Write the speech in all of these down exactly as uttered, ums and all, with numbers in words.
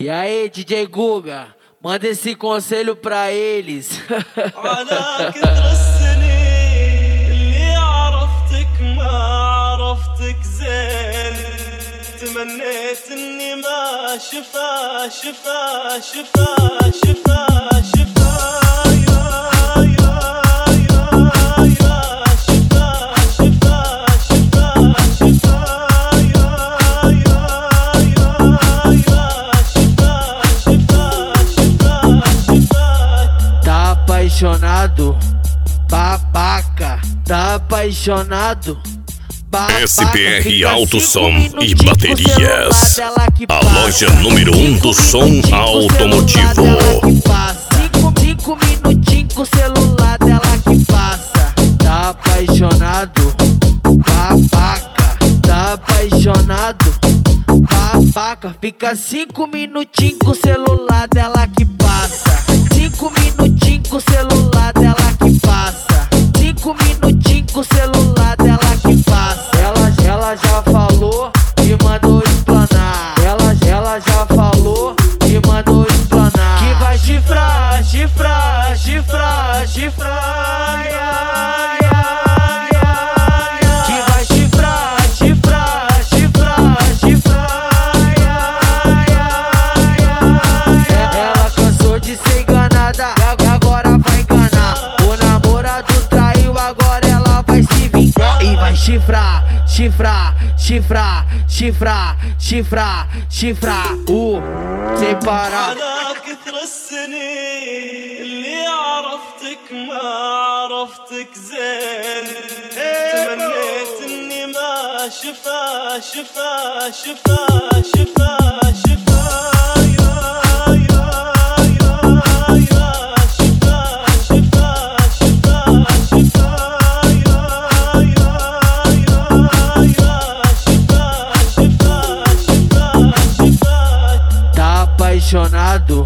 E aí, D J Guga, manda esse conselho pra eles. على كثر السنين اللي عرفتك ما عرفتك زين، تمنيت اني ما شفا شفا شفا شفا شفا يا يا يا يا شفا شفا شفا شفا يا يا يا يا شفا شفا شفا شفا. Tá apaixonado, babaca, tá apaixonado. S P R Alto Som e Baterias, a loja número um do som automotivo. Cinco, cinco minutinhos com o celular dela que passa. Tá apaixonado, babaca, tá apaixonado, babaca. Fica cinco minutinhos com o celular dela que passa. Cinco minutinhos com o celular dela que passa. Cinco minutinhos com o celular dela que passa. Ela, ela já falou e mandou explanar. Ela, ela já falou e mandou explanar. Que vai chifrar, chifrar, chifrar, chifrar. Ai, ai, ai, ai. Que vai chifrar, chifrar, chifrar, chifrar. Ai, ai, ai, ai. Ela cansou de ser enganada e agora vai enganar. O namorado traiu, agora ela vai se vingar. E vai chifrar, chifrar, chifrar, chifrar, chifrar, chifrar. Uh, sem parar. على كثر السنين اللي عرفتك ما عرفتك زين، تمنيت اني ما شفا شفا شفا شفا شفا يا يا يا يا شفا شفا شفا شفا يا يا يا يا شفا شفا شفا شفا. Tá apaixonado,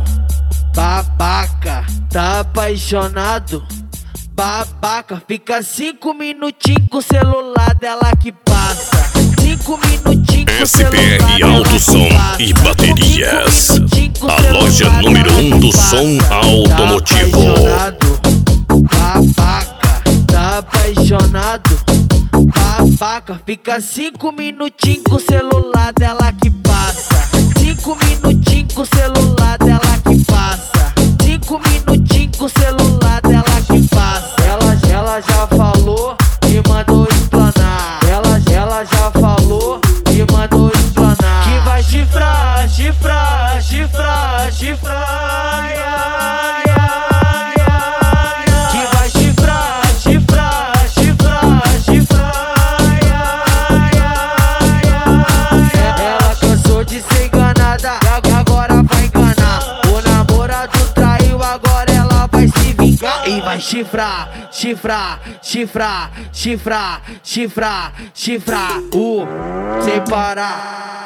babaca, tá apaixonado, babaca. Fica cinco minutinhos com o celular dela que passa. Cinco minutinhos com o S P R celular Alto dela Som que passa. e Baterias, Cinco minutinhos com o a loja celular número dela um que do passa. som automotivo. Tá apaixonado, babaca, tá apaixonado, babaca. Fica cinco minutinhos com o celular dela que passa. Cinco minutinhos com o celular dela que passa. Cinco minutinhos com o celular dela que passa. Ela, ela já falou e mandou explanar. Ela, ela já falou e mandou explanar. Que vai chifrar, chifrar, chifrar, chifrar. Ai, ai, ai, ai. Que vai chifrar, chifrar, chifrar, chifrar. Ai, ai, ai, ai. Ela cansou de ser enganada e agora vai enganar. O namorado traiu, agora ela vai se vingar. E vai chifrar, chifrar, chifrar, chifrar, chifrar, chifrar. Uh, sem parar.